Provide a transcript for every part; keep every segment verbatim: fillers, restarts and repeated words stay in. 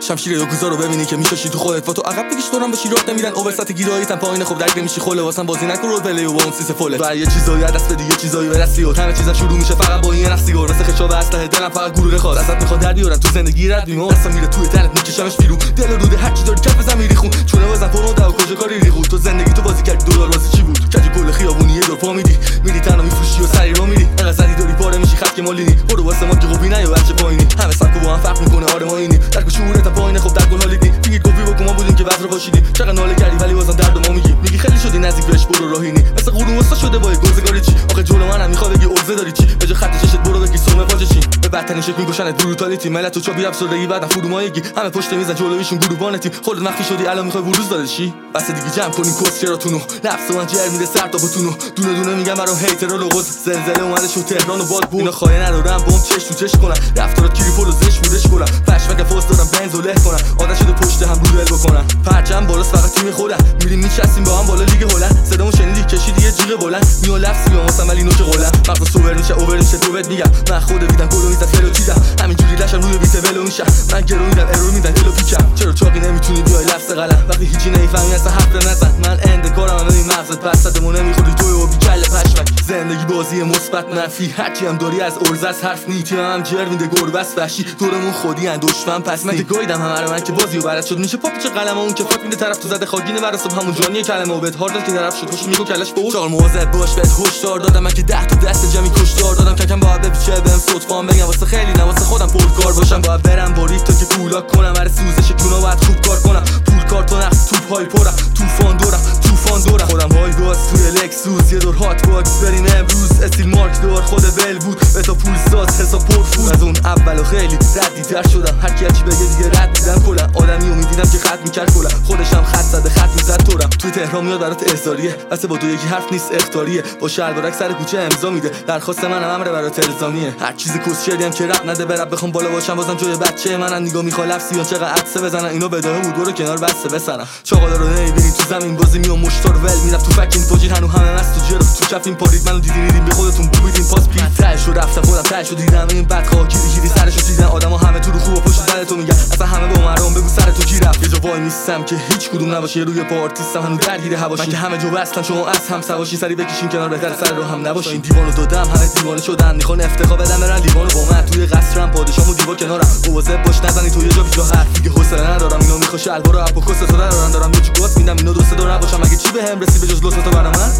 شمشیر یاکوزا رو ببینی که میشاشی تو خودت و تو عقب بگیش دورم بشی راه نمیرن اوورست گیراییتن پایین خوب درک نمیشی خله واسم بازی نکن رول پلی و اون سیس فوله تو یه چیزایی دست بدی یه چیزایی برسی و همه چیزا شروع میشه فقط با این نفسی گور مثل خشاب اسلحه دلم فقط گروه خاص ازت میخواد در بیارن تو زندگی رد بیمار اصلا میره توی تنت میکشمش بیرون دل و روده هر چی داری کف بزن میری خون چونه بزن پرو داو کجا کاری ریخو تو زندگی تو بازی کردی دلار واسه چی بود کج کل خیابونی یه دور پا میدی میری تنها میفروشی و سری رو میری انقدر زدی داری پاره میشی خط که مالینی برو واسه ما که خوبی نه یا بچه پایینی همه سبک با هم فرق میکنه آره ما اینی درک شعورت پایین خوب در گل حالیدی میگی کپی بکن ما بودیم که وزر باشیدی چقدر ناله کردی ولی بازم درد ما میگی میگی خیلی شدی نزدیک بهش برو راهینی مثل قرون وسط شده با گزگاری چی آخه جلو منم میخواد بگی عرضه داری چی به جا خط چشت برو بگی سومه پاچه چی به بدترین شکل میگوشنت بروتالیتی ملت تو چابی افسردگی بعدم فرومایگی همه پشت میزن جلویشون گروبان تیم خودت مخفی شدی الان میخوای وروز داده چی بس دیگه جمع کنین کسچراتونو نفس من جر میره سر تا بتونو دونه دونه میگم برام هیترا لغز زلزله اومده شو تهران و باد بود اینا خایه ندارم بم چش تو چش کنن رفتارات کیری پلو زش بودش کنم پشمک فاس دارم بنز و له کنم عادت شده پشت هم رو دل بکنم پرچم بالاست فقط تیم خودم میریم میچسیم با هم بالا لیگ هلند صدامو شنیدی کشیدی یه جیغ بلند میون لفظی بیام واسم ولی نوک قلم مغز سوبر میشه اوور میشه تو بهت میگم من خود دیدم گلو میزد فلو چیدم همینجوری لشم روی بیت ولو میشم من گرو میدم ارور میدن هلو پیکم چرا چاقی نمیتونی بیای لفظ قلم وقتی هیچی نمیفهمی اصلا حرف نزن من اند کارم هم ببین مغزت پس صدمو نمیخوری توی و بی کله پشمک زندگی بازی مثبت منفی هرچی هم داری از ارزه از حرف نیتی هم جر میده گربه وحشی دورمون خودی ان دشمن پس من گایدم همه رو من که بازیو برات شد میشه پاپ چه قلم اون که فاک میده طرف تو زده خاگینه برا صبح همون جانی کلمه و بهت هارد که طرف شد خوش میگو کلش به چال مواظب باش بهت هشدار دادم من که ده تا دست جمعی کشدار دادم ککم باید بپیچه بهم صدفام بگم واسه خیلی نه واسه خودم پرکار باشم باید برم با ریف تا که کولاک کنم برای سوزش کونا باید خوب کار کنم پول کارتون نقص توپ های پرم طوفان دورم طوفان دورم خودم های گاز توی لکسوس یه دور هات باکس بریم امروز استیل مارک دور خود بل بود به تا پول ساز حساب پر فود از اون اول و خیلی ردی تر شدم هر کی هرچی بگه دیگه رد میدم کلا آدمی امیدیدم که خط میکرد کلا خودشم خط زده خط میزد تورم توی تهران میاد برات احضاریه واسه با تو یکی حرف نیست اختاریه با شلوارک سر کوچه امضا میده درخواست منم امر برات الزامیه هر چیز کسچری هم که رپ نده برپ بخوام بالا باشم بازم جای بچه منن نگاه میخوام لفظی چقدر عدسه بزنن اینو بداهه بود برو کنار بسته بسنم چاقالا رو نمیبینی تو زمین بازی میام مشتار ول میرم تو فکین پاجی هنو همه مست تو جرو تو کفین پارید منو دیدین دیدین به خودتون بو بیدین پاس پیت تاش رو رفتم خودم تاش رو دیدم این بد خاکی گیری سرشو دیدن آدما همه تو رو خوب و پشت در تو میگن اصلا همه با مرام بگو سر تو کی رفت یه جا وای نیستم که هیچ کدوم نباشه روی پا آرتیستم هنو درگیر هواشی من که همه جو بستم شما از هم سواشی سری بکشین کنار بهتر سر رو هم نباشه این دیوانو دادم همه دیوانه شدن میخوان افتخار بدن برن لیوانو با من توی قصرم پادشاهمو دیوار کنارم مواظب باش نزنی تو یه جا بیجا حرف دیگه حوصله ندارم اینو میخواد شلوارو اپو کس تو دارن دارم یه گوس میدم اینو دوست دار نباشم اگه چی بهم رسی به جز لطف تو برام من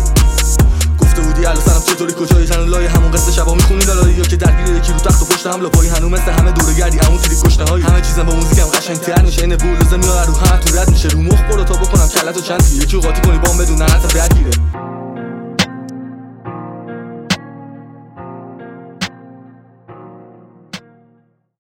گفته بودی الو سلام چطوری کجایی هنو لای همون قصه شبا میخونی دلالی یا که درگیر یکی رو تخت و پشت هم لاپایی هنو مثل همه دورگردی همون سری کشته‌های همه چیزم با موزیکم قشنگ‌تر میشه این بولوزه میاد رو هم تو رد میشه رو مخ برو تا بکنم کلتو چند یکی قاطی کنی بام بدون ننت درگیره